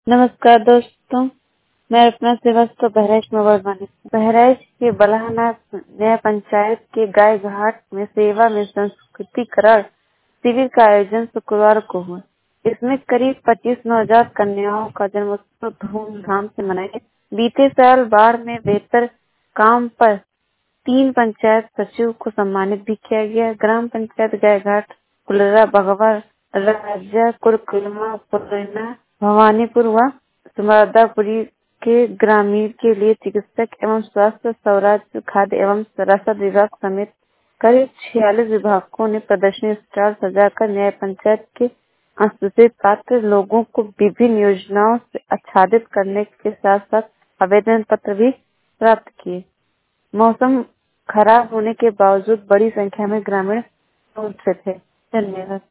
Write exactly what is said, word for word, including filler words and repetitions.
नमस्कार दोस्तों, मैं अपना श्रीवास्तव बहराइच में वर्धमान बहराइच के बल्हानाथ न्याय पंचायत के गाय घाट में सेवा में संस्कृतिकरण शिविर का आयोजन शुक्रवार को हुआ। इसमें करीब पच्चीस नवजात कन्याओं का जन्मोत्सव धूमधाम से मनाया गया। बीते साल बाढ़ में बेहतर काम पर तीन पंचायत सचिव को सम्मानित भी किया गया। ग्राम पंचायत गायघाट, कुलरा, बघवा, राजा, कुरकुलमा, पुरैना, भवानीपुर व सुमरदापुरी के ग्रामीण के लिए चिकित्सक एवं स्वास्थ्य, स्वराज्य, खाद्य एवं रसद विभाग समेत करीब छियालीस विभागों ने प्रदर्शनी स्टॉल सजाकर न्याय पंचायत के अनुसूचित पात्र लोगों को विभिन्न योजनाओं से आच्छादित करने के साथ साथ आवेदन पत्र भी प्राप्त किए। मौसम खराब होने के बावजूद बड़ी संख्या में ग्रामीण पहुंचे थे। धन्यवाद।